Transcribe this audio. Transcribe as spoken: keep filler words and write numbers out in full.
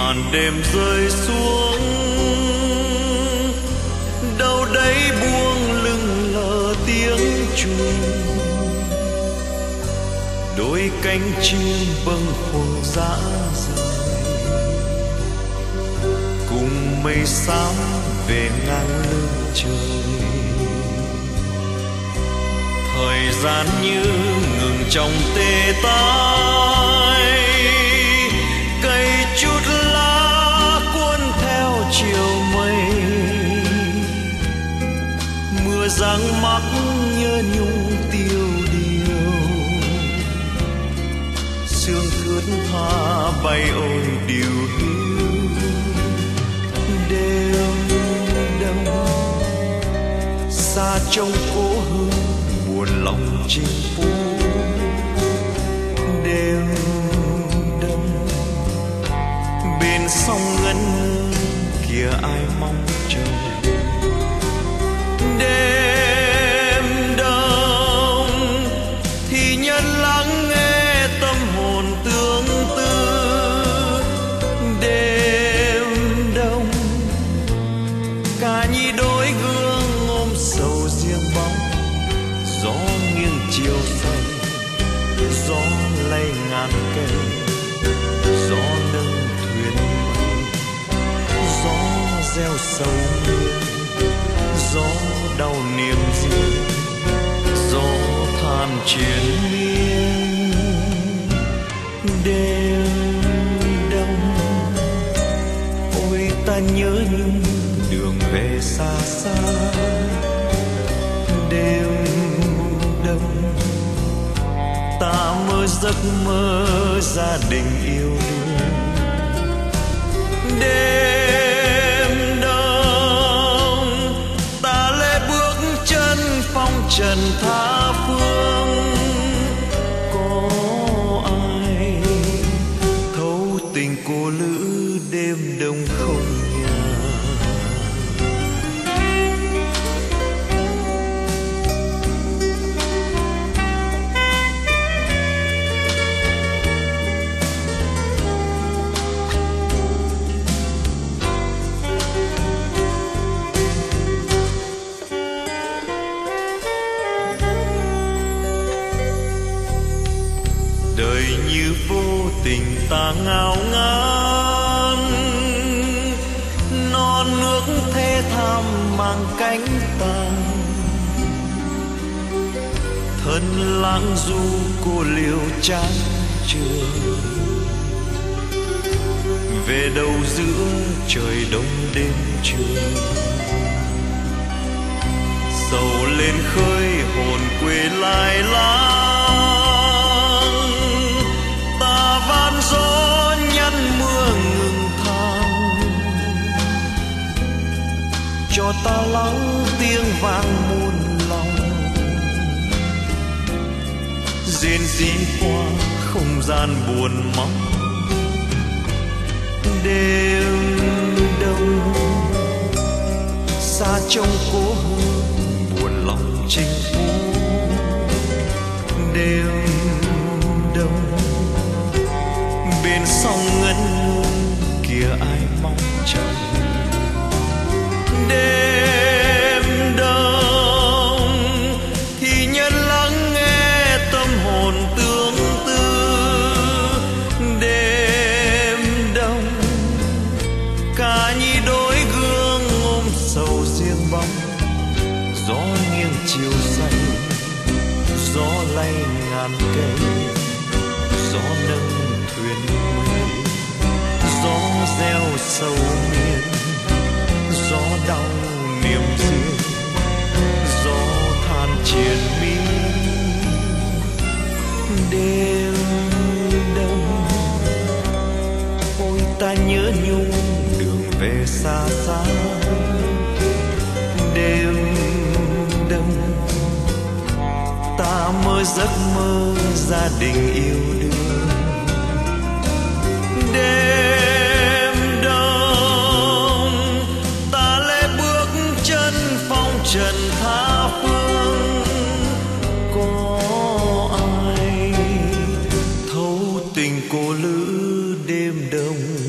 màn đêm rơi xuống, đâu đấy buông lưng lờ tiếng chuông, đôi cánh chim bâng khuâng dã rời, cùng mây xám về ngang lưng trời. Thời gian như ngừng trong tê tái, cây chút lá cuốn theo chiều mây, mưa giăng mắt nhớ nhung tiêu điều, sương thướt tha bay ôi điều hiu. Đêm đông xa trong cố hương buồn lòng chinh phu, đêm đông bên sông ngân kia ai mong chờ. Đêm đông thì nhân lắng nghe tâm hồn tương tư, đêm đông ca nhi đôi gương ôm sầu riêng bóng, gió nghiêng chiều say, gió lay ngàn cây, gió nâng thuyền mây, gió gieo sầu miên, gió đau niềm riêng, gió than triền miên. Đêm đông ôi ta nhớ nhung đường về xa xa, đêm đông ta mơ giấc mơ gia đình yêu đương. Đêm đông ta lê bước chân phong trần tha phương, có ai thấu tình cô lữ đêm đông không nhà. Đời như vô tình ta ngao ngán, non nước thê thảm mang cánh tàn, thân lãng du cô liêu chán trường, về đâu giữa trời đông đêm trường. Sầu lên khơi hồn quê lai láng, ta van gió nhăn mưa ngừng than, cho ta lắng tiếng vang muôn lòng, rên rỉ qua không gian buồn mong. Đêm đông xa trong cố hương buồn lòng chinh phu, đêm đông bên sông ngân kia ai mong chờ. Đêm đông thì nhân lắng nghe tâm hồn tương tư, đêm đông ca nhi đôi gương ôm sầu riêng bóng, gió nghiêng chiều say, gió lay ngàn cây, gió nâng thuyền mây, gió gieo sầu miên, gió đau niềm riêng, gió than triền miên. Đêm đông ôi ta nhớ nhung đường về xa xa, đêm đông ta mơ giấc mơ gia đình yêu đương. Đêm đông ta lê bước chân phong trần tha phương, có ai thấu tình cô lữ đêm đông.